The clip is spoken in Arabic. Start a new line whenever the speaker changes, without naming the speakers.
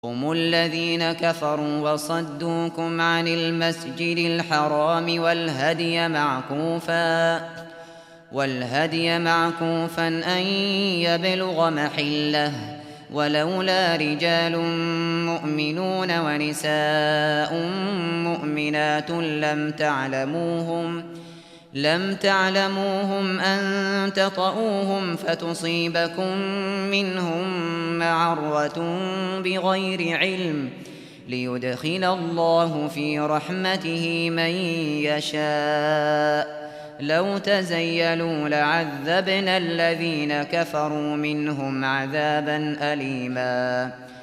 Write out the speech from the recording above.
هم الذين كفروا وصدوكم عن المسجد الحرام والهدي معكوفا أن يبلغ محله، ولولا رجال مؤمنون ونساء مؤمنات لم تعلموهم أن تطئوهم فتصيبكم منهم معرة بغير علم، ليدخل الله في رحمته من يشاء. لو تزيلوا لعذبنا الذين كفروا منهم عذابا أليما.